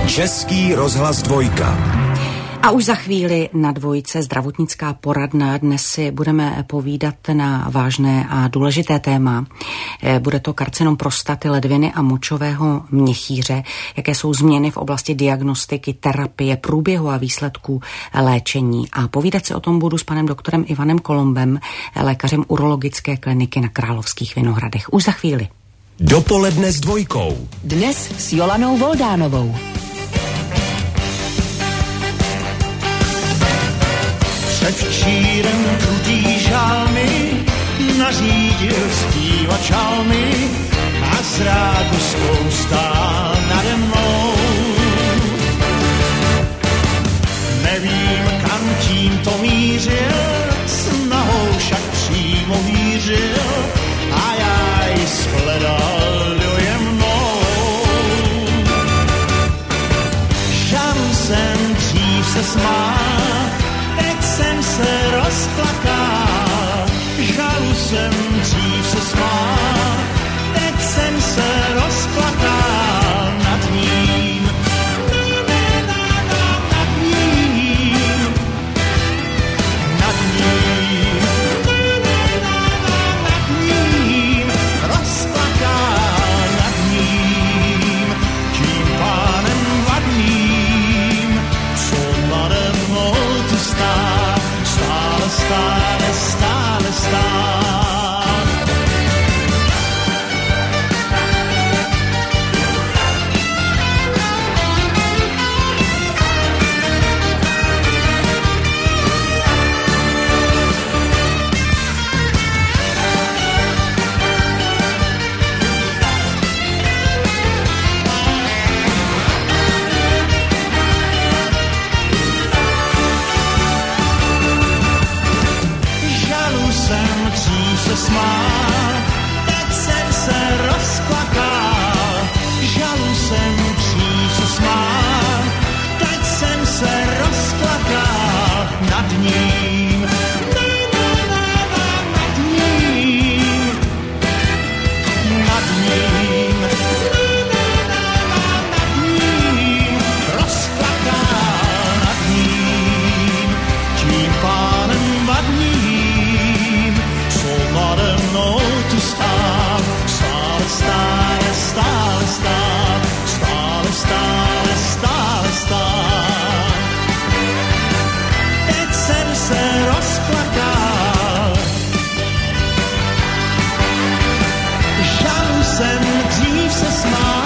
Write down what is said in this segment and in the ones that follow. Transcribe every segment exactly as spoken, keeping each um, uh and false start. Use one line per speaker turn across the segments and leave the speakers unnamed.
Český rozhlas dvojka.
A už za chvíli na dvojce zdravotnická poradna. Dnes si budeme povídat na vážné a důležité téma. Bude to karcinom prostaty, ledviny a močového měchýře. Jaké jsou změny v oblasti diagnostiky, terapie, průběhu a výsledků léčení. A povídat si o tom budu s panem doktorem Ivanem Kolombem, lékařem urologické kliniky na Královských Vinohradech. Už za chvíli.
Dopoledne s dvojkou.
Dnes s Jolanou Voldánovou.
Předvčírem krutý žálmy nařídil zpívat žalmy a zrákuskou stál nade mnou. Nevím, kam tím to mířil, snahou však přímo mířil a já ji shledal dojemnou. Žálu jsem dřív se smál, jsem se rozplakal, žalu jsem dřív se smál, teď jsem se rozplakal nad ním. Nad ním, nad ním, nad ním, rozplakal nad ním, tím pánem vadným, co nade mnou tu stál. Stále, stále, stále. Se smál, teď jsem se rozplakal, žalu jsem dřív se smál, teď jsem se rozplakal nad ním. Nad ním, nad ním, nad ním, rozplakal nad ním, tím pánem vadným, nade mnou tu stál, stále, stále, stále, stále, stále, stále, stále, stále. Teď jsem se rozplakal, žalu jsem dřív se smál.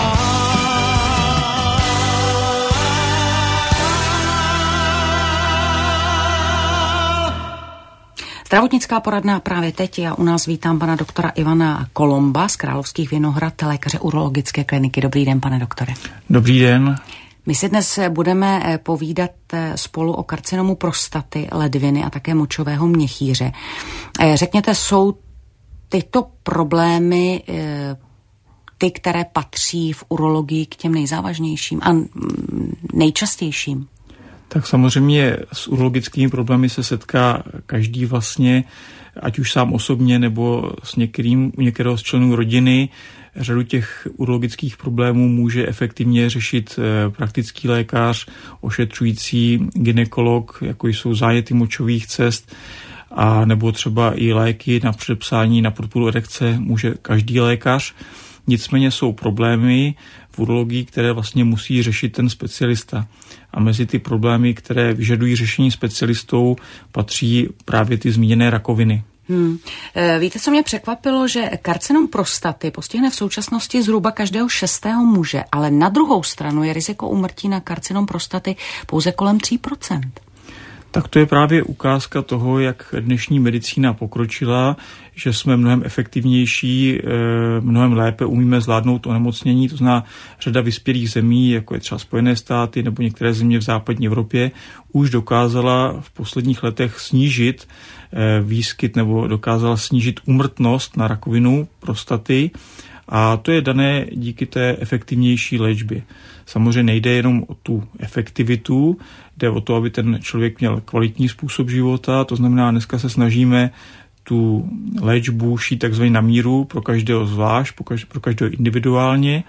Zdravotnická poradna právě teď. Já u nás vítám pana doktora Ivana Kolomba z Královských Vinohrad, lékaře urologické kliniky. Dobrý den, pane doktore.
Dobrý den.
My si dnes budeme povídat spolu o karcinomu prostaty, ledviny a také močového měchýře. Řekněte, jsou tyto problémy ty, které patří v urologii k těm nejzávažnějším a nejčastějším?
Tak samozřejmě s urologickými problémy se setká každý vlastně, ať už sám osobně nebo s některým, u některého z členů rodiny. Řadu těch urologických problémů může efektivně řešit praktický lékař, ošetřující gynekolog, jako jsou záněty močových cest, a nebo třeba i léky na předepsání na podporu erekce může každý lékař. Nicméně jsou problémy v urologii, které vlastně musí řešit ten specialista. A mezi ty problémy, které vyžadují řešení specialistou, patří právě ty zmíněné rakoviny.
Hmm. Víte, co mě překvapilo, že karcinom prostaty postihne v současnosti zhruba každého šestého muže, ale na druhou stranu je riziko úmrtí na karcinom prostaty pouze kolem tří procent.
Tak to je právě ukázka toho, jak dnešní medicína pokročila, že jsme mnohem efektivnější, mnohem lépe umíme zvládnout onemocnění. To znamená, řada vyspělých zemí, jako je třeba Spojené státy nebo některé země v západní Evropě, už dokázala v posledních letech snížit výskyt nebo dokázala snížit úmrtnost na rakovinu prostaty. A to je dané díky té efektivnější léčbě. Samozřejmě nejde jenom o tu efektivitu, jde o to, aby ten člověk měl kvalitní způsob života, to znamená, dneska se snažíme tu léčbu šít takzvaně na míru pro každého zvlášť, pro každého individuálně,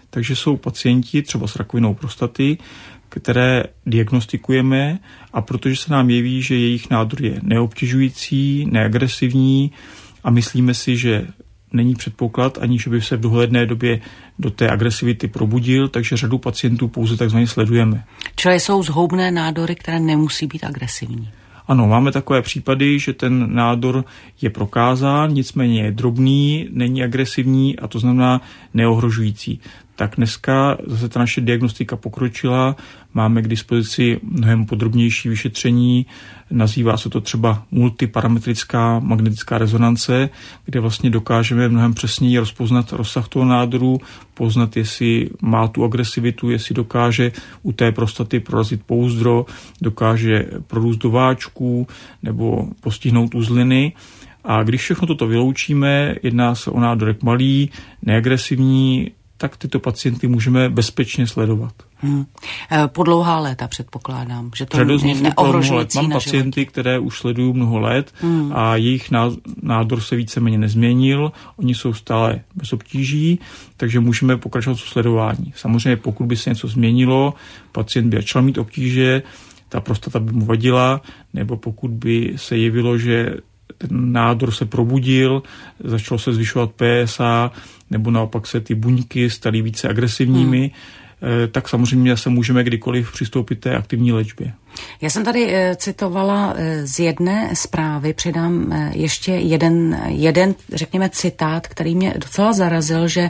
Takže jsou pacienti třeba s rakovinou prostaty, které diagnostikujeme, a protože se nám jeví, že jejich nádor je neobtěžující, neagresivní a myslíme si, že není předpoklad ani, že by se v dohledné době do té agresivity probudil, takže řadu pacientů pouze takzvaně sledujeme.
Čili jsou zhoubné nádory, které nemusí být agresivní.
Ano, máme takové případy, že ten nádor je prokázán, nicméně je drobný, není agresivní a to znamená neohrožující. Tak dneska zase ta naše diagnostika pokročila, máme k dispozici mnohem podrobnější vyšetření, nazývá se to třeba multiparametrická magnetická rezonance, kde vlastně dokážeme mnohem přesněji rozpoznat rozsah toho nádoru, poznat, jestli má tu agresivitu, jestli dokáže u té prostaty prorazit pouzdro, dokáže prorůst do váčků nebo postihnout uzliny. A když všechno toto vyloučíme, jedná se o nádorek malý, neagresivní, tak tyto pacienty můžeme bezpečně sledovat.
Hmm. Po dlouhá léta předpokládám, že to
je
neohrožující.
Mám pacienty, které už sledují mnoho let hmm. a jejich nádor se víceméně nezměnil, oni jsou stále bez obtíží, takže můžeme pokračovat v sledování. Samozřejmě pokud by se něco změnilo, pacient by začal mít obtíže, ta prostata by mu vadila, nebo pokud by se jevilo, že ten nádor se probudil, začalo se zvyšovat P S A, nebo naopak se ty buňky staly více agresivními, hmm. tak samozřejmě se můžeme kdykoliv přistoupit té aktivní léčbě.
Já jsem tady citovala z jedné zprávy, přidám ještě jeden, jeden, řekněme, citát, který mě docela zarazil, že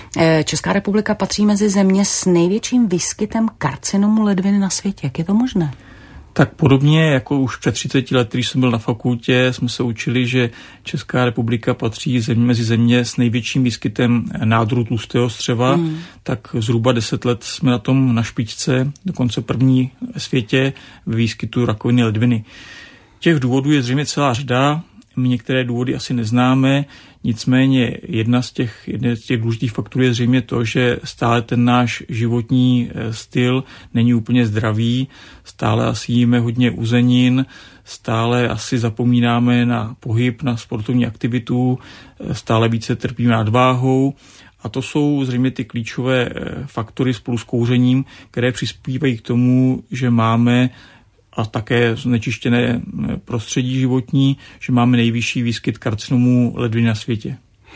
Česká republika patří mezi země s největším výskytem karcinomu ledviny na světě. Jak je to možné?
Tak podobně jako už před třiceti lety, když jsem byl na fakultě, jsme se učili, že Česká republika patří země, mezi země s největším výskytem nádoru tlustého střeva, hmm. tak zhruba deset let jsme na tom na špičce, dokonce první ve světě ve výskytu rakoviny ledviny. Těch důvodů je zřejmě celá řada, my některé důvody asi neznáme, nicméně jedna z těch, jedna z těch důležitých faktorů je zřejmě to, že stále ten náš životní styl není úplně zdravý, stále asi jíme hodně uzenin, stále asi zapomínáme na pohyb, na sportovní aktivitu, stále více trpíme nadváhou. A to jsou zřejmě ty klíčové faktory spolu s kouřením, které přispívají k tomu, že máme a také znečištěné prostředí životní, že máme nejvyšší výskyt karcinomů ledviny na světě.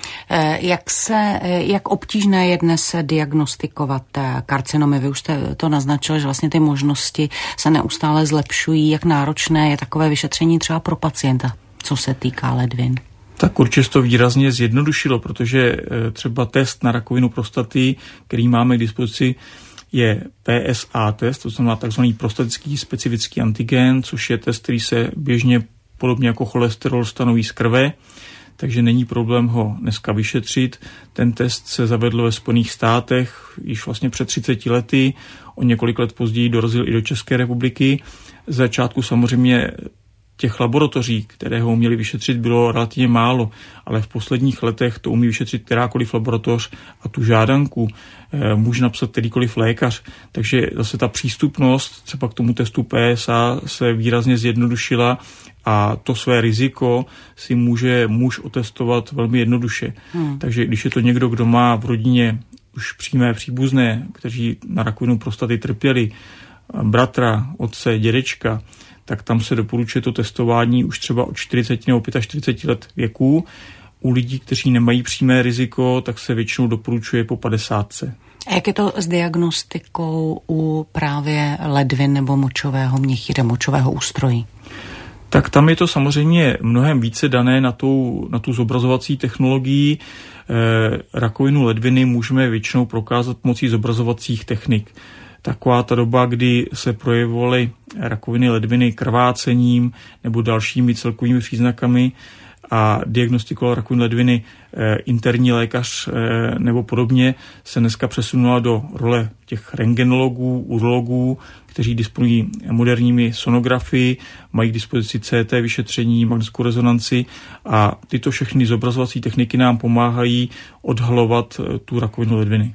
Jak, se, jak obtížné je dnes diagnostikovat karcinomy? Vy už jste to naznačil, že vlastně ty možnosti se neustále zlepšují. Jak náročné je takové vyšetření třeba pro pacienta, co se týká ledvin?
Tak určitě to výrazně zjednodušilo, protože třeba test na rakovinu prostaty, který máme k dispozici, je P S A test, to znamená takzvaný prostatický specifický antigen, což je test, který se běžně podobně jako cholesterol stanoví z krve, takže není problém ho dneska vyšetřit. Ten test se zavedl ve Spojených státech již vlastně před třiceti lety, o několik let později dorazil i do České republiky. Z začátku samozřejmě těch laboratoří, které ho uměli vyšetřit, bylo relativně málo, ale v posledních letech to umí vyšetřit kterákoliv laboratoř a tu žádanku e, může napsat kterýkoliv lékař. Takže zase ta přístupnost třeba k tomu testu P S A se výrazně zjednodušila a to své riziko si může muž otestovat velmi jednoduše. Hmm. Takže když je to někdo, kdo má v rodině už přímé příbuzné, kteří na rakovinu prostaty trpěli, bratra, otce, dědečka, tak tam se doporučuje to testování už třeba od čtyřiceti nebo čtyřiceti pěti let věku. U lidí, kteří nemají přímé riziko, tak se většinou doporučuje po padesátce.
A jak je to s diagnostikou u právě ledvin nebo močového měchýře, močového ústrojí?
Tak tam je to samozřejmě mnohem více dané na tu, na tu zobrazovací technologii. E, rakovinu ledviny můžeme většinou prokázat pomocí zobrazovacích technik. Taková ta doba, kdy se projevovaly rakoviny ledviny krvácením nebo dalšími celkovými příznakami a diagnostikoval rakovinu ledviny e, interní lékař e, nebo podobně, se dneska přesunula do role těch rentgenologů, urologů, kteří disponují moderními sonografii, mají k dispozici C T vyšetření, magnetickou rezonanci a tyto všechny zobrazovací techniky nám pomáhají odhalovat tu rakovinu ledviny.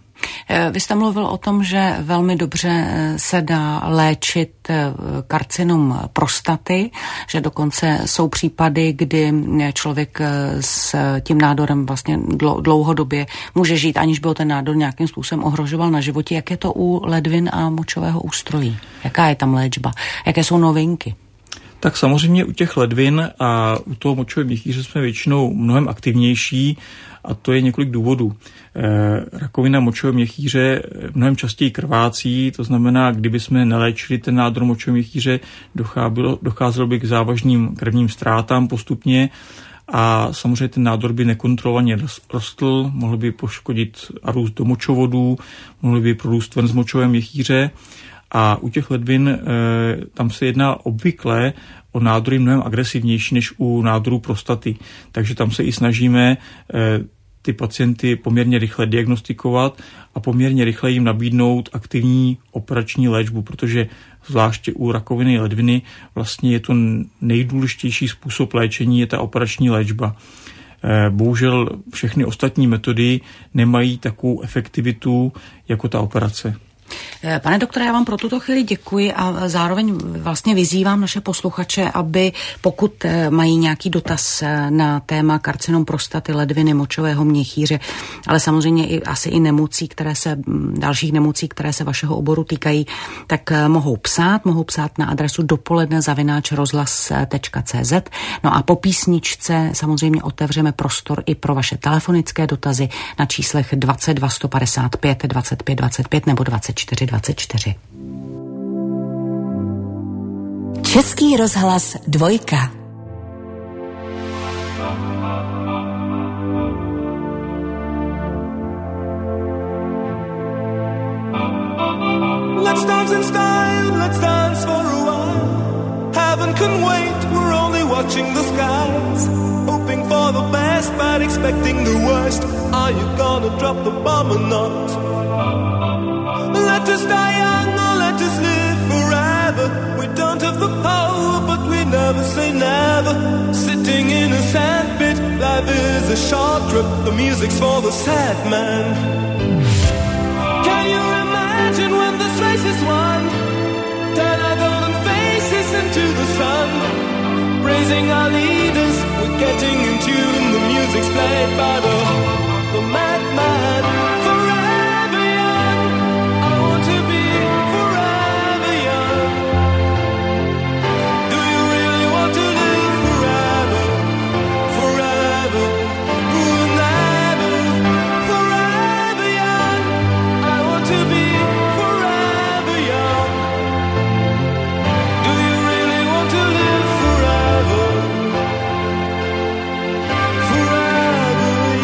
Vy jste mluvil o tom, že velmi dobře se dá léčit karcinom prostaty, že dokonce jsou případy, kdy člověk s tím nádorem vlastně dlouhodobě může žít, aniž by ho ten nádor nějakým způsobem ohrožoval na životě. Jak je to u ledvin a močového ústrojí? Jaká je tam léčba? Jaké jsou novinky?
Tak samozřejmě u těch ledvin a u toho močového měchýře jsme většinou mnohem aktivnější a to je několik důvodů. E, rakovina močového měchýře mnohem častěji krvácí, to znamená, kdyby jsme neléčili ten nádor močového měchýře, docházelo, docházelo by k závažným krevním ztrátám postupně a samozřejmě ten nádor by nekontrolovaně rostl, mohl by poškodit a růst do močovodů, mohl by prorůst ven z močového měchýře. A u těch ledvin e, tam se jedná obvykle o nádory mnohem agresivnější než u nádorů prostaty. Takže tam se i snažíme e, ty pacienty poměrně rychle diagnostikovat a poměrně rychle jim nabídnout aktivní operační léčbu, protože zvláště u rakoviny ledviny vlastně je to nejdůležitější způsob léčení, je ta operační léčba. E, bohužel všechny ostatní metody nemají takovou efektivitu jako ta operace.
Pane doktore, já vám pro tuto chvíli děkuji a zároveň vlastně vyzývám naše posluchače, aby pokud mají nějaký dotaz na téma karcinom prostaty, ledviny, močového měchýře, ale samozřejmě i asi i nemocí, které se, dalších nemocí, které se vašeho oboru týkají, tak mohou psát, mohou psát na adresu dopoledne zavináč rozhlas tečka cé zet. No a po písničce samozřejmě otevřeme prostor i pro vaše telefonické dotazy na číslech dvacet dva sto padesát pět dvacet pět dvacet pět nebo dvacet čtyři dvacet čtyři.
Český rozhlas dvojka.
Let's dance in style, let's dance for a while. Heaven can wait, we're only watching the skies. Hoping for the best, but expecting the worst. Are you gonna drop the bomb or not? Let us die young or let us live forever. We don't have the power, but we never say never. Sitting in a sandpit, life is a short trip. The music's for the sad man. Can you imagine when this race is won? Turn our golden faces into the sun. Praising our leaders, we're getting in tune. The music's played by the, the madman. Forever young, I want to be forever young. Do you really want to live forever? Forever, forever, forever young. I want to be forever young. Do you really want to live forever? Forever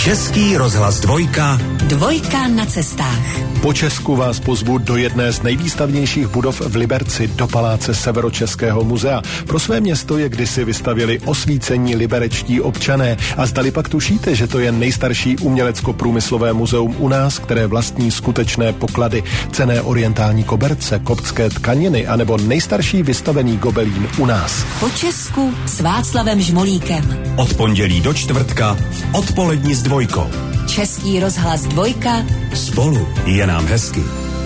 Český rozhlas dvojka.
Dvojka na cestách.
Po Česku vás pozvu do jedné z nejvýstavnějších budov v Liberci, do paláce Severočeského muzea. Pro své město je kdysi vystavěli osvícení liberečtí občané. A zdali pak tušíte, že to je nejstarší umělecko-průmyslové muzeum u nás, které vlastní skutečné poklady, cenné orientální koberce, koptské tkaniny anebo nejstarší vystavený gobelín u nás.
Po Česku s Václavem Žmolíkem.
Od pondělí do čtvrtka v odpoledni s dvojkou.
Český rozhlas dvojka.
Spolu je nám hezky.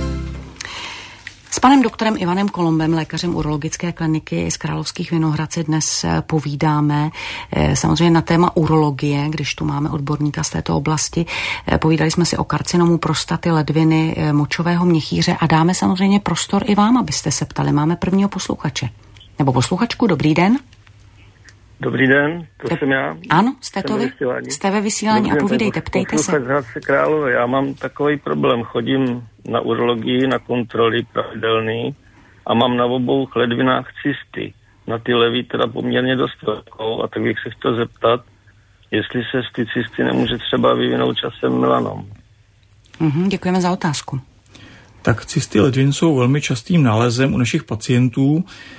S panem doktorem Ivanem Kolombem, lékařem urologické kliniky z Královských Vinohrad, si dnes povídáme samozřejmě na téma urologie, když tu máme odborníka z této oblasti. Povídali jsme si o karcinomu prostaty, ledviny, močového měchýře a dáme samozřejmě prostor i vám, abyste se ptali. Máme prvního posluchače. Nebo posluchačku, dobrý den.
Dobrý den, to Te... jsem já.
Ano, jste to vy? Jste ve vysílání a povídejte, ptejte se.
Z Hradce Králové, já mám takový problém, chodím na urologii, na kontroly pravidelný a mám na obou ledvinách cysty. Na ty levý teda poměrně dost velkou a tak bych se chtěl zeptat, jestli se z ty cysty nemůže třeba vyvinout časem melanom.
Mhm, děkujeme za otázku.
Tak cysty ledvin jsou velmi častým nálezem u našich pacientů.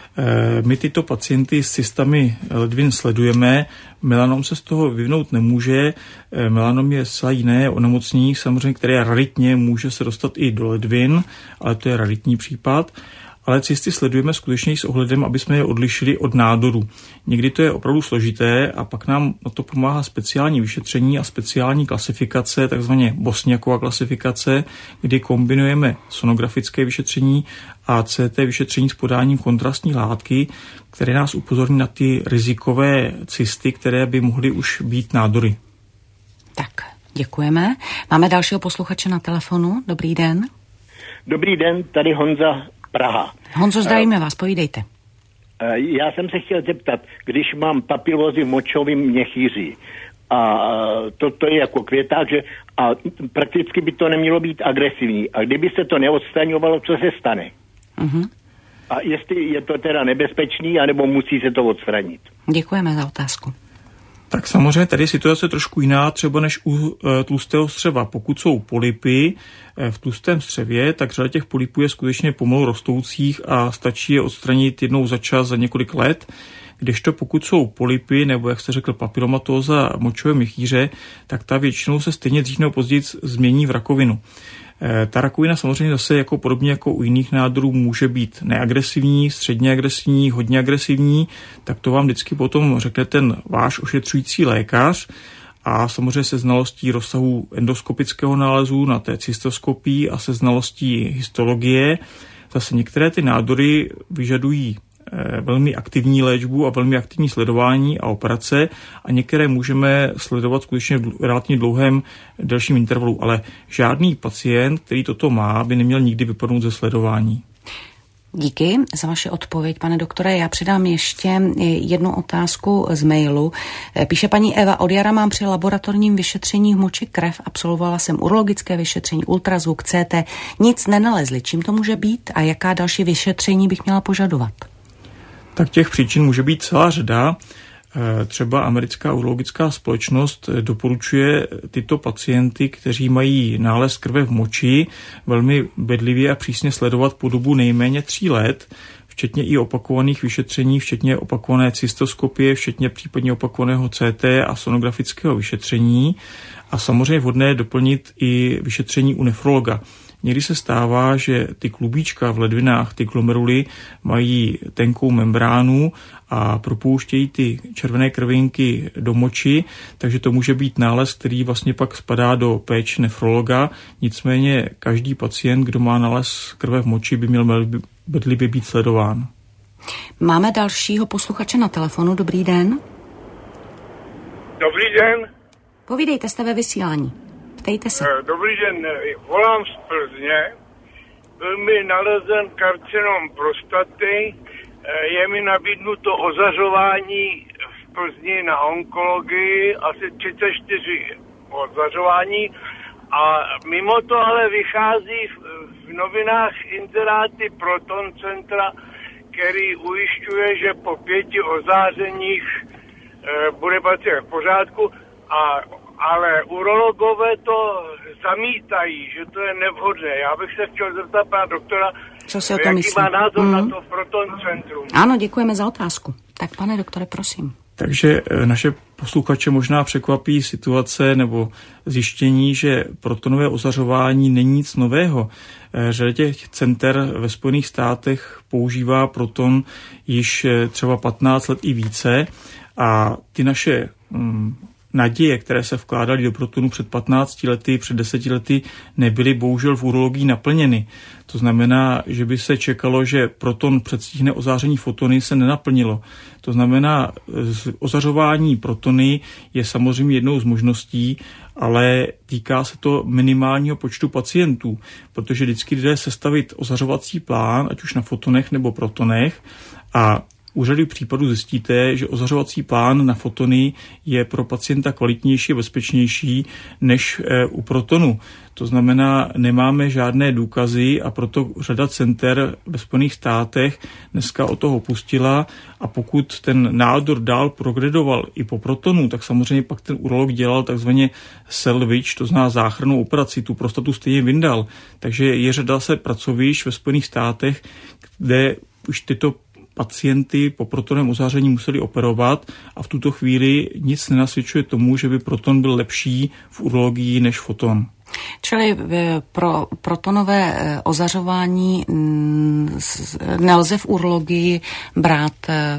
My tyto pacienty s cystami ledvin sledujeme. Melanom se z toho vyvinout nemůže. Melanom je zcela jiné onemocnění, samozřejmě, které raritně může se dostat i do ledvin, ale to je raritní případ. Ale cysty sledujeme skutečně s ohledem, aby jsme je odlišili od nádoru. Někdy to je opravdu složité a pak nám na to pomáhá speciální vyšetření a speciální klasifikace, takzvaně Bosniakova klasifikace, kdy kombinujeme sonografické vyšetření a C T vyšetření s podáním kontrastní látky, které nás upozorní na ty rizikové cysty, které by mohly už být nádory.
Tak, děkujeme. Máme dalšího posluchače na telefonu. Dobrý den.
Dobrý den, tady Honza, Praha.
Honzo, zdravíme uh, vás, povídejte.
Uh, já jsem se chtěl zeptat, když mám papilózy v močovém měchýři, a uh, to, to je jako květák, že a prakticky by to nemělo být agresivní. A kdyby se to neodstraňovalo, co se stane? Uh-huh. A jestli je to teda nebezpečný, anebo musí se to odstranit?
Děkujeme za otázku.
Tak samozřejmě tady je situace trošku jiná třeba než u e, tlustého střeva. Pokud jsou polypy e, v tlustém střevě, tak řada těch polypů je skutečně pomalu rostoucích a stačí je odstranit jednou za čas za několik let. Kdežto pokud jsou polypy, nebo jak jste řekl, papilomatóza močového měchýře, tak ta většinou se stejně dřív nebo později změní v rakovinu. E, ta rakovina samozřejmě zase jako podobně jako u jiných nádorů může být neagresivní, středně agresivní, hodně agresivní, tak to vám vždycky potom řekne ten váš ošetřující lékař a samozřejmě se znalostí rozsahu endoskopického nálezu na té cystoskopii a se znalostí histologie. Zase některé ty nádory vyžadují velmi aktivní léčbu a velmi aktivní sledování a operace a některé můžeme sledovat skutečně v relativně dlouhém delším intervalu, ale žádný pacient, který toto má, by neměl nikdy vypadnout ze sledování.
Díky za vaši odpověď, pane doktore. Já přidám ještě jednu otázku z mailu. Píše paní Eva, od jara mám při laboratorním vyšetření v moči krev, absolvovala jsem urologické vyšetření, ultrazvuk, C T, nic nenalezli. Čím to může být a jaká další vyšetření bych měla požadovat?
Tak těch příčin může být celá řada. Třeba americká urologická společnost doporučuje tyto pacienty, kteří mají nález krve v moči, velmi bedlivě a přísně sledovat po dobu nejméně tří let, včetně i opakovaných vyšetření, včetně opakované cystoskopie, včetně případně opakovaného C T a sonografického vyšetření. A samozřejmě vhodné doplnit i vyšetření u nefrologa. Někdy se stává, že ty klubíčka v ledvinách, ty glomeruly, mají tenkou membránu a propouštějí ty červené krvinky do moči, takže to může být nález, který vlastně pak spadá do péče nefrologa. Nicméně každý pacient, kdo má nález krve v moči, by měl bedlivě být sledován.
Máme dalšího posluchače na telefonu. Dobrý den.
Dobrý den.
Povídejte, jste ve vysílání. Ptejte se.
Dobrý den, volám z Plzně. Byl mi nalezen karcinom prostaty. Je mi nabídnuto ozařování v Plzni na onkologii, asi třicet čtyři ozařování. A mimo to ale vychází v, v novinách inzeráty Proton Centra, který ujišťuje, že po pěti ozářeních e, bude pacient v pořádku. A ale urologové to zamítají, že to je nevhodné. Já bych se chtěl zeptat pana doktora,
co si o tom
jaký
myslí?
má názor
mm.
na to Proton Centrum.
Ano, děkujeme za otázku. Tak pane doktore, prosím.
Takže naše posluchače možná překvapí situace nebo zjištění, že protonové ozařování není nic nového. Řada těch center ve Spojených státech používá proton již třeba patnáct let i více a ty naše hm, naděje, které se vkládaly do protonu před patnácti lety, před deseti lety, nebyly bohužel v urologii naplněny. To znamená, že by se čekalo, že proton předstihne ozáření fotony, se nenaplnilo. To znamená, ozařování protony je samozřejmě jednou z možností, ale týká se to minimálního počtu pacientů, protože vždycky jde sestavit ozařovací plán, ať už na fotonech nebo protonech, a u řady případů zjistíte, že ozařovací plán na fotony je pro pacienta kvalitnější a bezpečnější než u protonu. To znamená, nemáme žádné důkazy a proto řada center ve Spojených státech dneska od toho opustila a pokud ten nádor dál progredoval i po protonu, tak samozřejmě pak ten urolog dělal takzvaně salvage, to znamená záchrannou operaci, tu prostatu stejně vyndal. Takže je řada se pracovišť ve Spojených státech, kde už tyto pacienty po protonovém ozáření museli operovat a v tuto chvíli nic nenasvědčuje tomu, že by proton byl lepší v urologii než foton.
Čili pro protonové ozařování nelze v urologii brát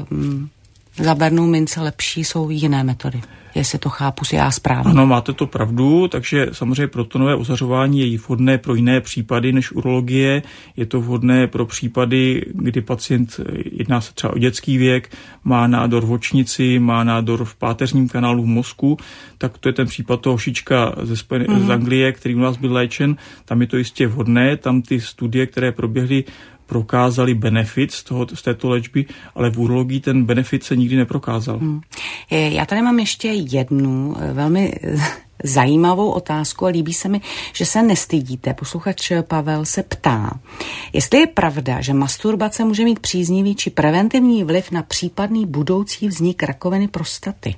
za bernou mince, lepší jsou jiné metody. Jestli to chápu si já správně.
Ano, máte to pravdu, takže samozřejmě protonové ozařování je vhodné pro jiné případy než urologie. Je to vhodné pro případy, kdy pacient, jedná se třeba o dětský věk, má nádor v očnici, má nádor v páteřním kanálu v mozku, tak to je ten případ toho šička ze Spojen- mm-hmm. z Anglie, který u nás byl léčen. Tam je to jistě vhodné, tam ty studie, které proběhly, prokázali benefit z, toho, z této léčby, ale v urologii ten benefit se nikdy neprokázal. Hmm.
Já tady mám ještě jednu velmi zajímavou otázku a líbí se mi, že se nestydíte. Posluchač Pavel se ptá, jestli je pravda, že masturbace může mít příznivý či preventivní vliv na případný budoucí vznik rakoviny prostaty.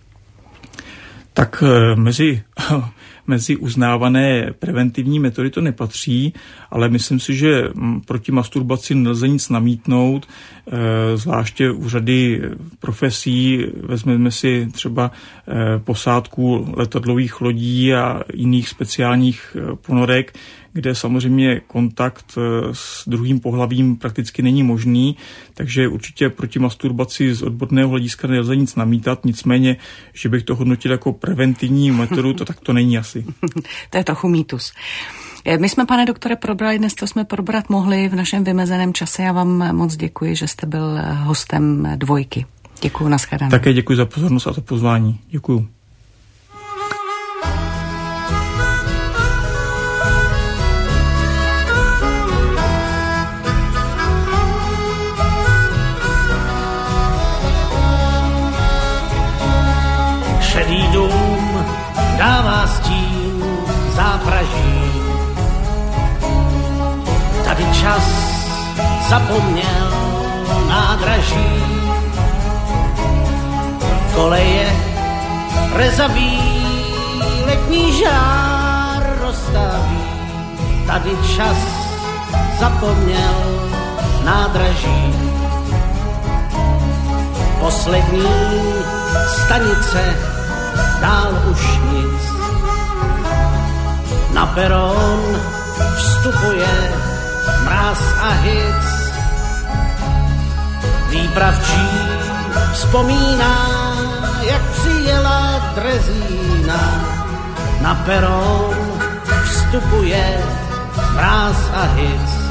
Tak mezi, mezi uznávané preventivní metody to nepatří, ale myslím si, že proti masturbaci nelze nic namítnout, zvláště u řady profesí. Vezmeme si třeba posádku letadlových lodí a jiných speciálních ponorek, kde samozřejmě kontakt s druhým pohlavím prakticky není možný, takže určitě proti masturbaci z odborného hlediska nelze nic namítat, nicméně, že bych to hodnotil jako preventivní metodu, to tak to není asi.
To je trochu mýtus. My jsme, pane doktore, probrali dnes, co jsme probrat mohli v našem vymezeném čase. Já vám moc děkuji, že jste byl hostem Dvojky. Děkuji, nashledanou.
Také děkuji za pozornost a za pozvání. Děkuji.
Šedý dům dává stín zápraží. Tady čas zapomněl nádraží. Koleje rezaví, letní žár rozstaví. Tady čas zapomněl nádraží. Poslední stanice, dál už nic. Na peron vstupuje mráz a hic. Výpravčí vzpomíná, jak přijela drezína. Na peron vstupuje mráz a hic.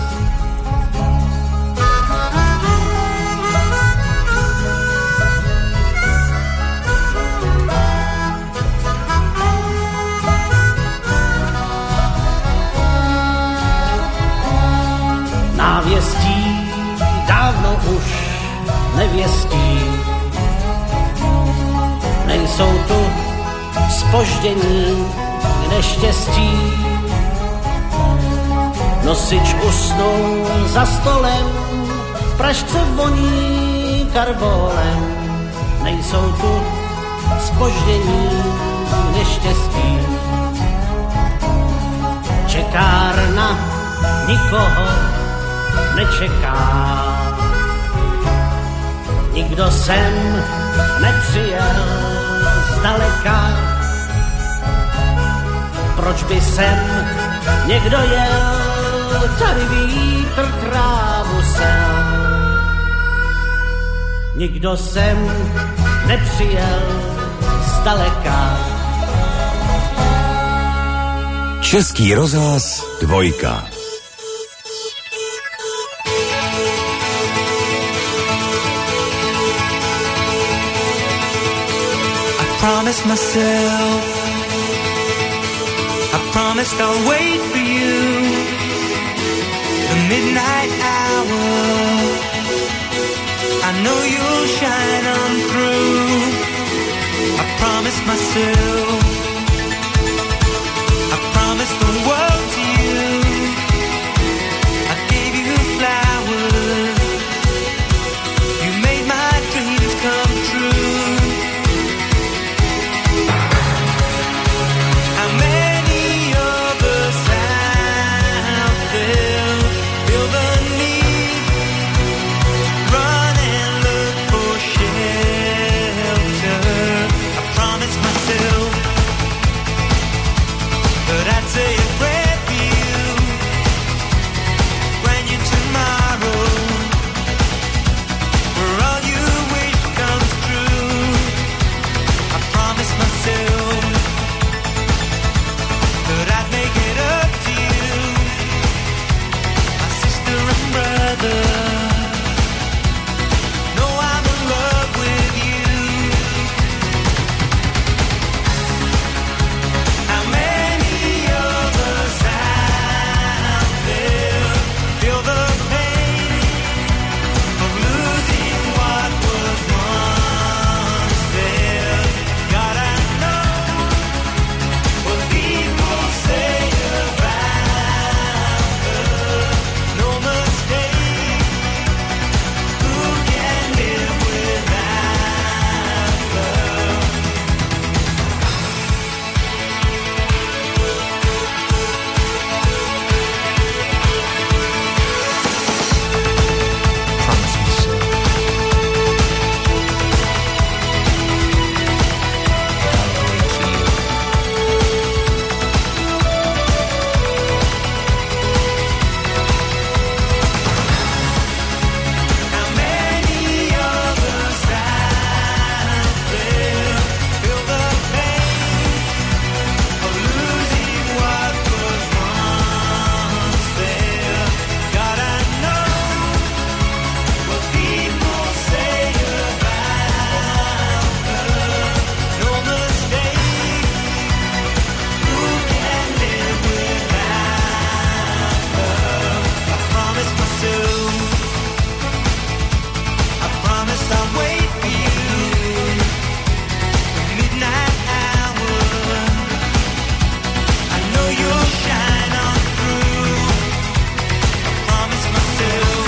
Návěstí dávno už nevěstí. Nejsou tu zpoždění k neštěstí. Nosič usnul za stolem, v pražce voní karbolem. Nejsou tu zpoždění neštěstí. Čekárna nikoho nečeká. Nikdo sem nepřijel zdaleka. Proč by sem někdo jel? Tady vítr trávu sel. Nikdo sem nepřijel zdaleka.
Český rozhlas dvojka.
I promised myself, I promised I'll wait for you. The midnight hour, I know you'll shine on through. I promised myself, I promised the world to you. I gave you flowers, you made my dreams come true. How many of us out there feel the need to run and look for shelter? I promised myself that I'd say a prayer for you when you tomorrow, where all you wish comes true. I promised myself that I'd make it up to you, my sister and brother. Know I'm in love with you. How many of us out there feel the pain of losing what was once there? God, I know what people say about her. No mistake, who can live without her? Promise myself I'll wait for you. How many of us out there feel the pain of losing what was once there? God, I know what people say about her. No mistake, who can live without her? I promised myself, I promised I'll wait for you. Midnight hour, I know you'll shine on through. I promised myself,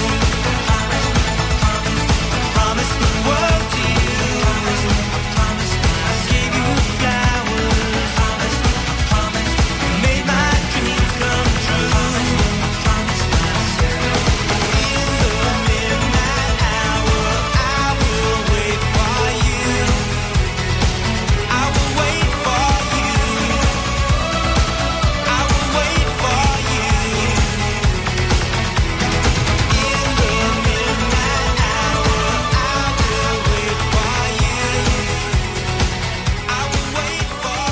I promised the world to you. I gave you flowers, you made my dreams come true. In the midnight hour, I will wait for you. I will wait for you. I will wait for you. In the midnight hour, I will wait for you. I will wait for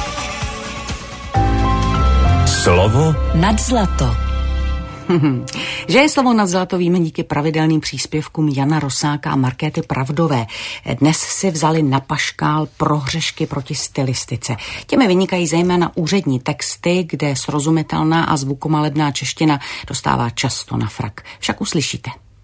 you.
Slovo
Nad zlato.
Že je slovo nad zlato víme díky pravidelným příspěvkům Jana Rosáka a Markéty Pravdové. Dnes si vzali na paškál prohřešky proti stylistice. Těmi vynikají zejména úřední texty, kde srozumitelná a zvukomalebná čeština dostává často na frak. Však uslyšíte.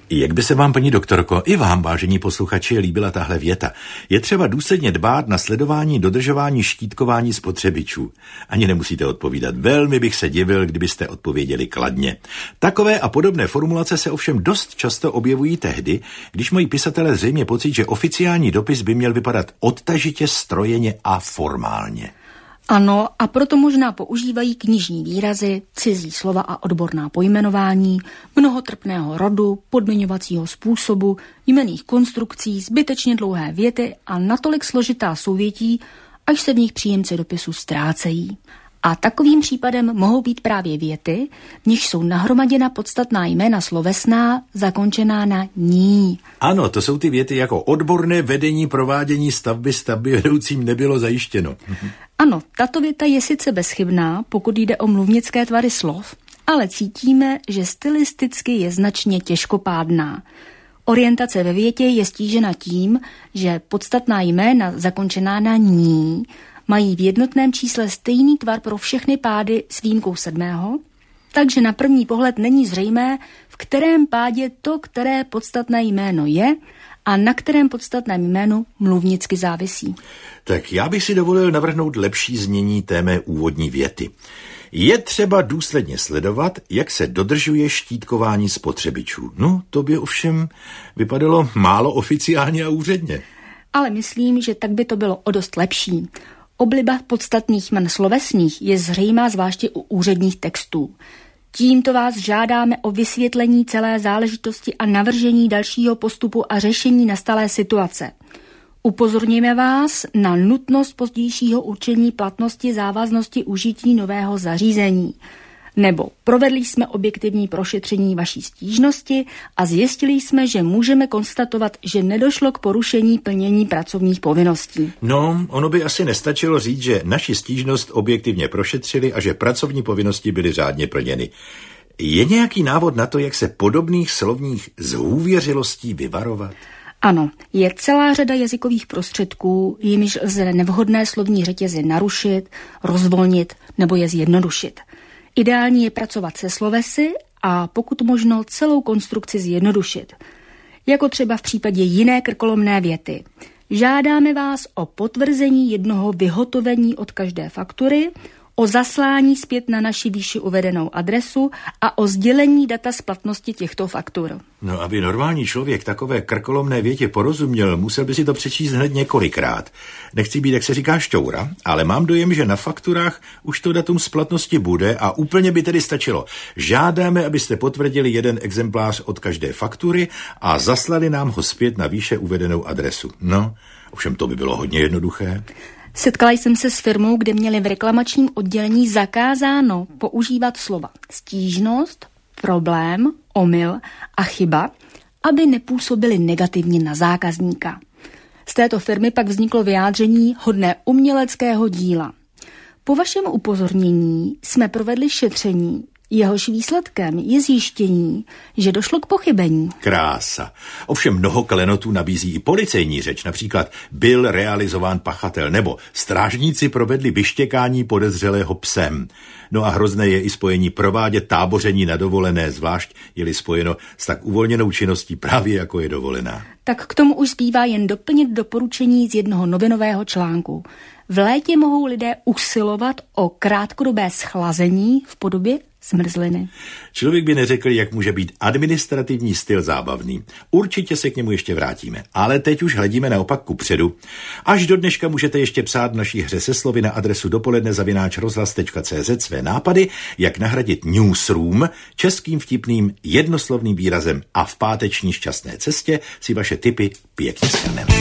Jak by se vám, paní doktorko, i vám, vážení posluchači, líbila tahle věta? Je třeba důsledně dbát na sledování, dodržování, štítkování spotřebičů. Ani nemusíte odpovídat. Velmi bych se divil, kdybyste odpověděli kladně. Takové a podobné formulace se ovšem dost často objevují tehdy, když mají pisatelé zřejmě pocit, že oficiální dopis by měl vypadat odtažitě, strojeně a formálně.
Ano, a proto možná používají knižní výrazy, cizí slova a odborná pojmenování, mnoho trpného rodu, podmiňovacího způsobu, jmenných konstrukcí, zbytečně dlouhé věty a natolik složitá souvětí, až se v nich příjemci dopisu ztrácejí. A takovým případem mohou být právě věty, v nichž jsou nahromaděna podstatná jména slovesná, zakončená na ní.
Ano, to jsou ty věty jako odborné vedení provádění stavby stavby vedoucím nebylo zajištěno.
Ano, tato věta je sice bezchybná, pokud jde o mluvnické tvary slov, ale cítíme, že stylisticky je značně těžkopádná. Orientace ve větě je stížena tím, že podstatná jména zakončená na ní mají v jednotném čísle stejný tvar pro všechny pády s výjimkou sedmého, takže na první pohled není zřejmé, v kterém pádě to, které podstatné jméno je a na kterém podstatném jménu mluvnicky závisí.
Tak já bych si dovolil navrhnout lepší znění té mé úvodní věty. Je třeba důsledně sledovat, jak se dodržuje štítkování spotřebičů. No, to by ovšem vypadalo málo oficiálně a úředně.
Ale myslím, že tak by to bylo o dost lepší. Obliba podstatných jmen slovesných je zřejmá zvláště u úředních textů. Tímto vás žádáme o vysvětlení celé záležitosti a navržení dalšího postupu a řešení nastalé situace. Upozorníme vás na nutnost pozdějšího určení platnosti závaznosti užití nového zařízení. Nebo provedli jsme objektivní prošetření vaší stížnosti a zjistili jsme, že můžeme konstatovat, že nedošlo k porušení plnění pracovních povinností.
No, ono by asi nestačilo říct, že naši stížnost objektivně prošetřili a že pracovní povinnosti byly řádně plněny. Je nějaký návod na to, jak se podobných slovních zhůvěřilostí vyvarovat?
Ano, je celá řada jazykových prostředků, jimiž lze nevhodné slovní řetězy narušit, rozvolnit nebo je zjednodušit. Ideální je pracovat se slovesy a pokud možno celou konstrukci zjednodušit. Jako třeba v případě jiné krkolomné věty. Žádáme vás o potvrzení jednoho vyhotovení od každé faktury, o zaslání zpět na naši výši uvedenou adresu a o sdělení data splatnosti těchto faktur.
No, aby normální člověk takové krkolomné větě porozuměl, musel by si to přečíst hned několikrát. Nechci být, jak se říká, šťoura, ale mám dojem, že na fakturách už to datum splatnosti bude a úplně by tedy stačilo. Žádáme, abyste potvrdili jeden exemplář od každé faktury a zaslali nám ho zpět na výše uvedenou adresu. No, ovšem to by bylo hodně jednoduché.
Setkala jsem se s firmou, kde měli v reklamačním oddělení zakázáno používat slova stížnost, problém, omyl a chyba, aby nepůsobili negativně na zákazníka. Z této firmy pak vzniklo vyjádření hodné uměleckého díla. Po vašem upozornění jsme provedli šetření, jehož výsledkem je zjištění, že došlo k pochybení.
Krása. Ovšem mnoho klenotů nabízí i policejní řeč, například byl realizován pachatel, nebo strážníci provedli vyštěkání podezřelého psem. No a hrozné je i spojení provádět táboření na dovolené, zvlášť je-li spojeno s tak uvolněnou činností právě jako je dovolená.
Tak k tomu už zbývá jen doplnit doporučení z jednoho novinového článku. V létě mohou lidé usilovat o krátkodobé schlazení v podobě zmrzliny.
Člověk by neřekl, jak může být administrativní styl zábavný. Určitě se k němu ještě vrátíme, ale teď už hledíme naopak kupředu. Až do dneška můžete ještě psát v naší hře se slovy na adresu dopoledne zavináč rozhlas tečka cé zet své nápady, jak nahradit newsroom českým vtipným jednoslovným výrazem a v páteční šťastné cestě si vaše tipy pěkně shrneme.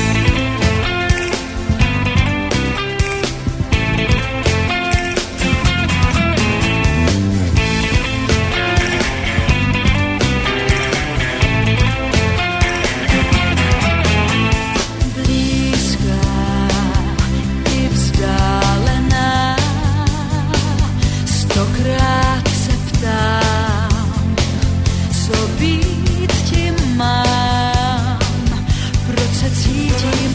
Cítím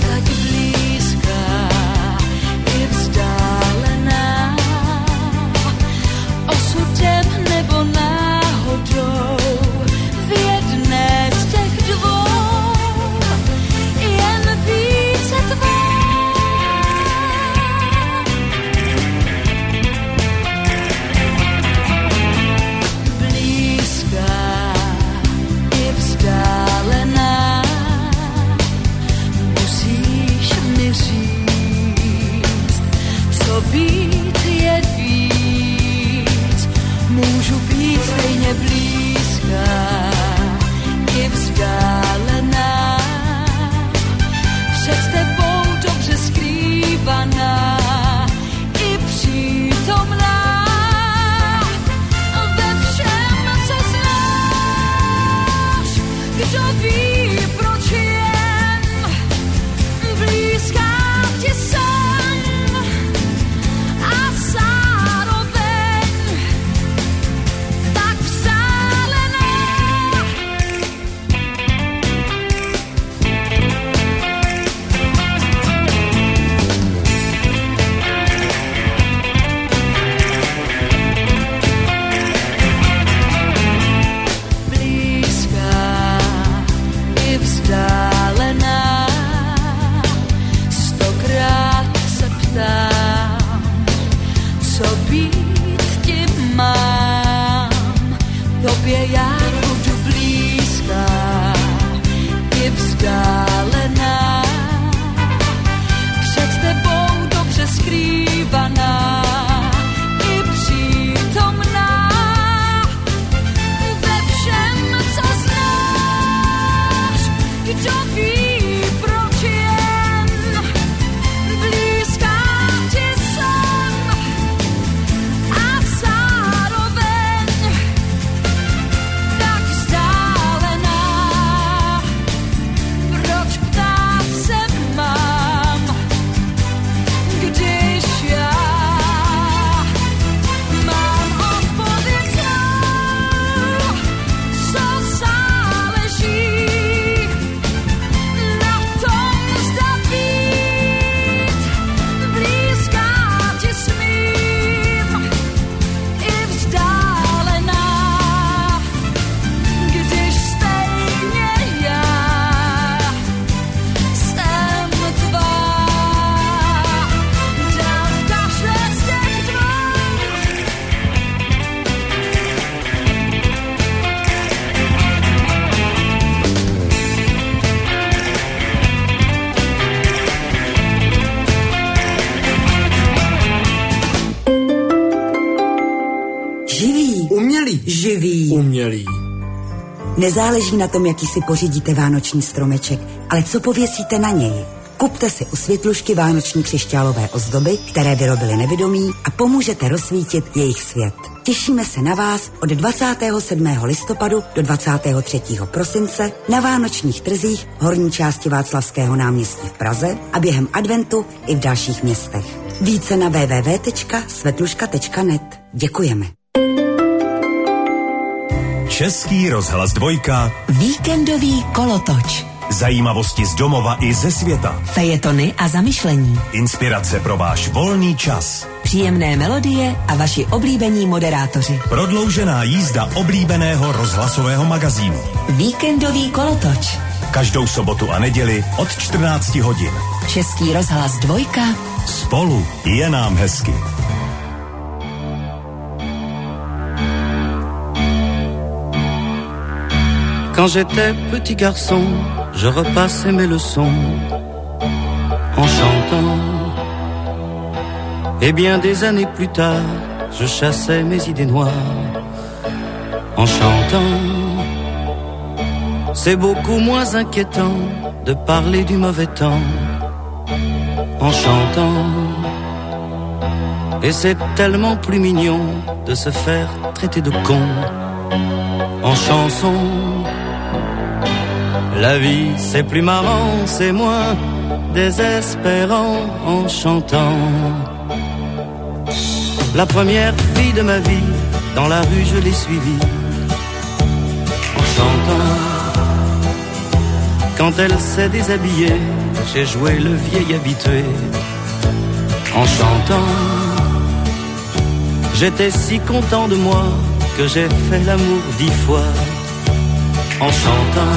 Nezáleží na tom, jaký si pořídíte vánoční stromeček, ale co pověsíte na něj. Kupte si u Světlušky vánoční křišťálové ozdoby, které vyrobili nevědomí a pomůžete rozsvítit jejich svět. Těšíme se na vás od dvacátého sedmého listopadu do dvacátého třetího prosince na vánočních trzích horní části Václavského náměstí v Praze a během adventu i v dalších městech. Více na w w w tečka svetluška tečka net. Děkujeme.
Český rozhlas dvojka.
Víkendový kolotoč.
Zajímavosti z domova i ze světa.
Fejetony a zamyšlení.
Inspirace pro váš volný čas.
Příjemné melodie a vaši oblíbení moderátoři.
Prodloužená jízda oblíbeného rozhlasového magazínu.
Víkendový kolotoč.
Každou sobotu a neděli od čtrnácti hodin.
Český rozhlas dvojka.
Spolu je nám hezky.
Quand j'étais petit garçon, je repassais mes leçons en chantant. Et bien des années plus tard, je chassais mes idées noires en chantant. C'est beaucoup moins inquiétant de parler du mauvais temps en chantant. Et c'est tellement plus mignon de se faire traiter de con en chanson. La vie c'est plus marrant, c'est moins désespérant en chantant. La première fille de ma vie, dans la rue je l'ai suivie en chantant. Quand elle s'est déshabillée, j'ai joué le vieil habitué en chantant. J'étais si content de moi que j'ai fait l'amour dix fois en chantant.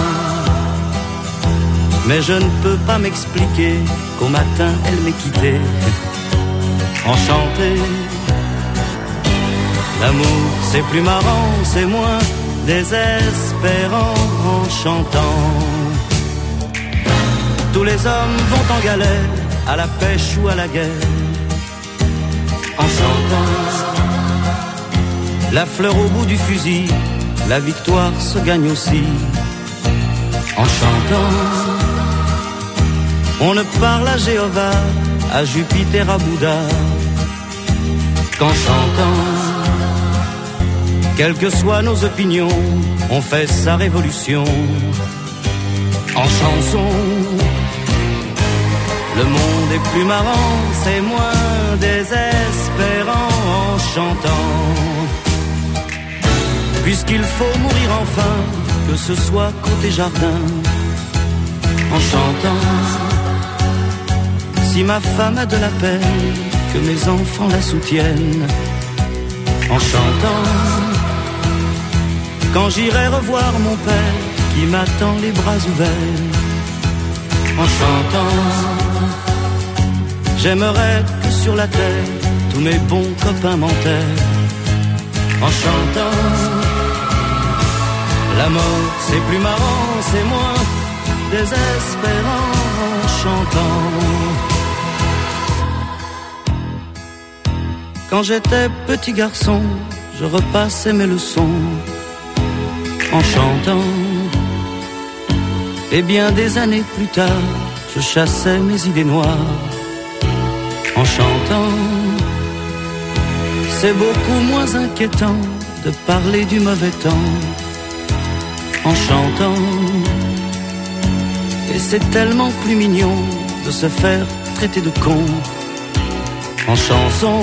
Mais je ne peux pas m'expliquer qu'au matin elle m'ait quitté enchanté. L'amour c'est plus marrant, c'est moins désespérant en chantant. Tous les hommes vont en galère, à la pêche ou à la guerre en chantant. La fleur au bout du fusil, la victoire se gagne aussi en chantant. On ne parle à Jéhovah, à Jupiter, à Bouddha qu'en chantant. Quelles que soient nos opinions, on fait sa révolution en chanson. Le monde est plus marrant, c'est moins désespérant en chantant. Puisqu'il faut mourir enfin, que ce soit côté jardin en chantant. Si ma femme a de la peine, que mes enfants la soutiennent en chantant. Quand j'irai revoir mon père qui m'attend les bras ouverts en chantant. J'aimerais que sur la terre tous mes bons copains m'enterrent en chantant. La mort c'est plus marrant, c'est moins désespérant en chantant. Quand j'étais petit garçon, je repassais mes leçons en chantant. Et bien des années plus tard, je chassais mes idées noires en chantant. C'est beaucoup moins inquiétant de parler du mauvais temps en chantant. Et c'est tellement plus mignon de se faire traiter de con en chanson.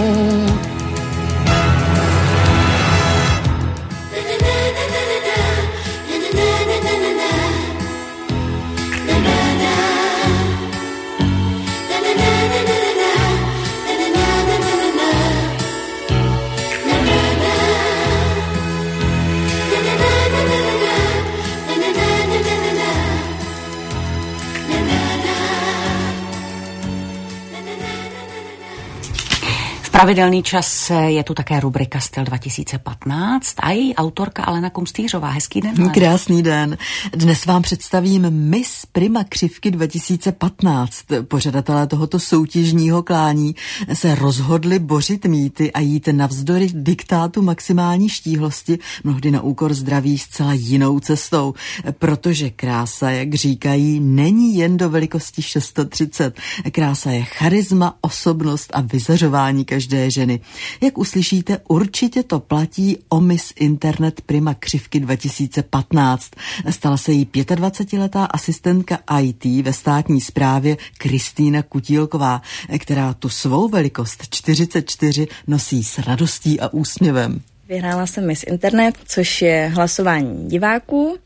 Pravidelný čas je tu také rubrika Styl dva tisíce patnáct a její autorka Alena Kumstýřová. Hezký den. Ale.
Krásný den. Dnes vám představím Miss Prima křivky dva tisíce patnáct. Pořadatelé tohoto soutěžního klání se rozhodli bořit mýty a jít navzdory diktátu maximální štíhlosti, mnohdy na úkor zdraví, zcela jinou cestou. Protože krása, jak říkají, není jen do velikosti šest set třicet. Krása je charisma, osobnost a vyzařování každé ženy. Jak uslyšíte, určitě to platí o Miss Internet Prima křivky dva tisíce patnáct. Stala se jí dvacetiletá asistentka í té ve státní správě Kristýna Kutílková, která tu svou velikost čtyřicet čtyři nosí s radostí a úsměvem.
Vyhrála jsem Miss Internet, což je hlasování diváků.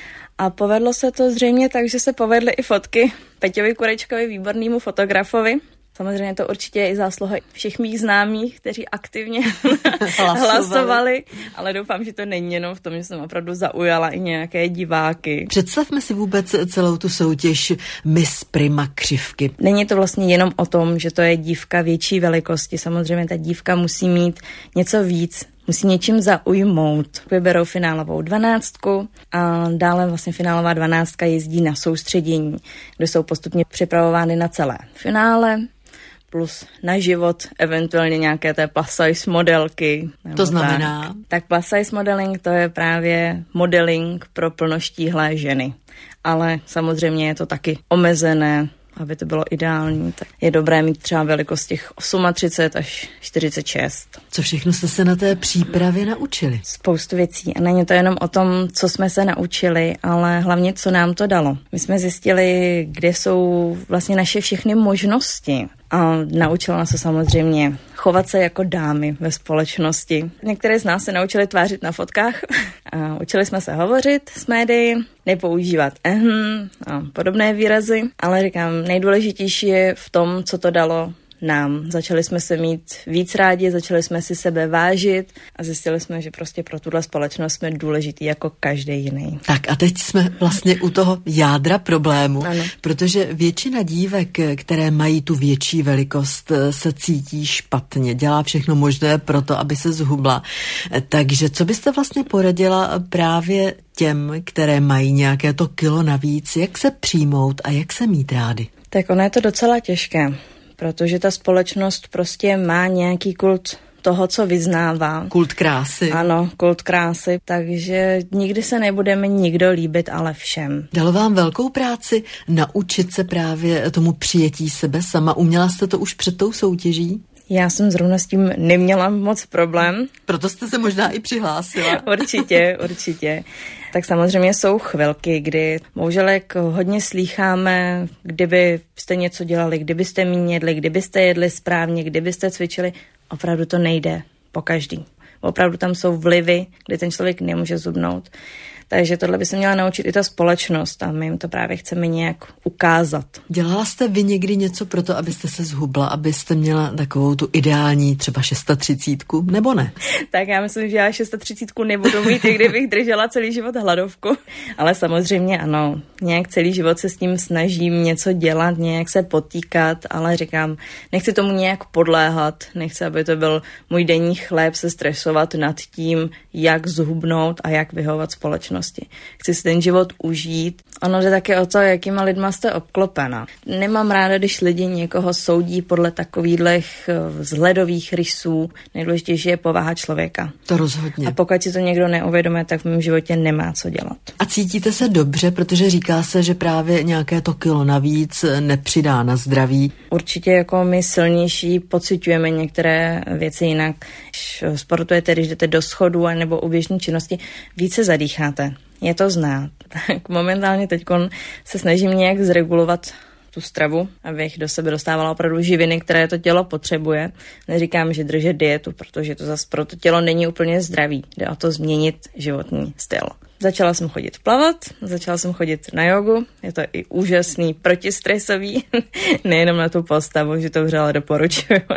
A povedlo se to zřejmě tak, že se povedly i fotky Peťovi Kurečkovi, výbornému fotografovi. Samozřejmě to určitě je i zásluha všech mých známých, kteří aktivně hlasovali. hlasovali, ale doufám, že to není jenom v tom, že jsem opravdu zaujala i nějaké diváky.
Představme si vůbec celou tu soutěž Miss Prima křivky.
Není to vlastně jenom o tom, že to je dívka větší velikosti. Samozřejmě ta dívka musí mít něco víc. Musí něčím zaujmout. Vyberou finálovou dvanáctku a dále vlastně finálová dvanáctka jezdí na soustředění, kde jsou postupně připravovány na celé finále, plus na život, eventuálně nějaké té plus size modelky.
To znamená?
Tak, tak plus size modeling to je právě modeling pro plnoštíhlé ženy. Ale samozřejmě je to taky omezené, aby to bylo ideální, tak je dobré mít třeba velikost těch třicet osm až čtyřicet šest.
Co všechno jste se na té přípravě naučili?
Spoustu věcí. A není to jenom o tom, co jsme se naučili, ale hlavně, co nám to dalo. My jsme zjistili, kde jsou vlastně naše všechny možnosti. A naučila nás se samozřejmě chovat se jako dámy ve společnosti. Některé z nás se naučili tvářit na fotkách. A učili jsme se hovořit s médií, nepoužívat ehm a podobné výrazy. Ale říkám, nejdůležitější je v tom, co to dalo nám. Začali jsme se mít víc rádi, začali jsme si sebe vážit a zjistili jsme, že prostě pro tuhle společnost jsme důležitý jako každý jiný.
Tak a teď jsme vlastně u toho jádra problému,
ano.
Protože většina dívek, které mají tu větší velikost, se cítí špatně, dělá všechno možné pro to, aby se zhubla. Takže co byste vlastně poradila právě těm, které mají nějaké to kilo navíc, jak se přijmout a jak se mít rády?
Tak ono je to docela těžké. Protože ta společnost prostě má nějaký kult toho, co vyznává.
Kult krásy.
Ano, kult krásy, takže nikdy se nebudeme nikdo líbit, ale všem.
Dalo vám velkou práci naučit se právě tomu přijetí sebe sama? Uměla jste to už před tou soutěží?
Já jsem zrovna s tím neměla moc problém.
Proto jste se možná i přihlásila.
Určitě, určitě. Tak samozřejmě jsou chvilky, kdy bohužel jak hodně slýcháme, kdybyste něco dělali, kdybyste méně jedli, kdybyste jedli správně, kdybyste cvičili, opravdu to nejde po každý. Opravdu tam jsou vlivy, kdy ten člověk nemůže zubnout. Takže tohle by se měla naučit i ta společnost a my jim to právě chceme nějak ukázat.
Dělala jste vy někdy něco pro to, abyste se zhubla, abyste měla takovou tu ideální třeba šestotřicítku, nebo ne?
Tak já myslím, že já šestotřicítku nebudu mít, i kdybych držela celý život hladovku. Ale samozřejmě ano, nějak celý život se s tím snažím něco dělat, nějak se potýkat, ale říkám, nechci tomu nějak podléhat, nechci, aby to byl můj denní chléb se stresovat nad tím, jak zhubnout a jak vyhovovat společnosti. Chci si ten život užít. Ono jde také o to, jakýma lidma jste obklopena. Nemám ráda, když lidi někoho soudí podle takových vzhledových rysů. Nejdůležitější je povaha člověka.
To rozhodně.
A pokud si to někdo neuvědomuje, tak v mém životě nemá co dělat.
A cítíte se dobře, protože říká se, že právě nějaké to kilo navíc nepřidá na zdraví.
Určitě jako my silnější pociťujeme některé věci jinak. Když sportujete, když jdete do schodu nebo u běžné činnosti, více zadýcháte. Je to znát. Tak momentálně teď se snažím nějak zregulovat tu stravu, abych do sebe dostávala opravdu živiny, které to tělo potřebuje. Neříkám, že držet dietu, protože to zase pro to tělo není úplně zdravý. Jde o to změnit životní styl. Začala jsem chodit plavat, začala jsem chodit na jogu, je to i úžasný protistresový, nejenom na tu postavu, že to vřele doporučuju.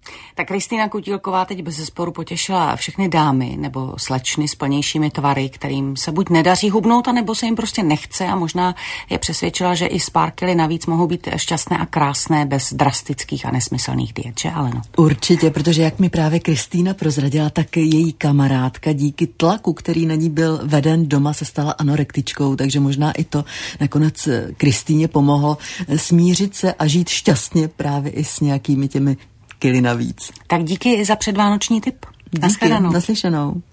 Tak Kristýna Kutílková teď bez zesporu potěšila všechny dámy nebo slečny s plnějšími tvary, kterým se buď nedaří hubnout, anebo se jim prostě nechce, a možná je přesvědčila, že i z pár kily navíc mohou být šťastné a krásné bez drastických a nesmyslných diet, že Aleno?
Určitě, protože jak mi právě Kristýna prozradila, tak její kamarádka díky tlaku, který na ní byl veden doma, se stala anorektičkou, takže možná i to nakonec Kristýně pomohlo smířit se a žít šťastně právě i s nějakými těmi kily navíc.
Tak díky za předvánoční tip.
Díky, naslyšenou.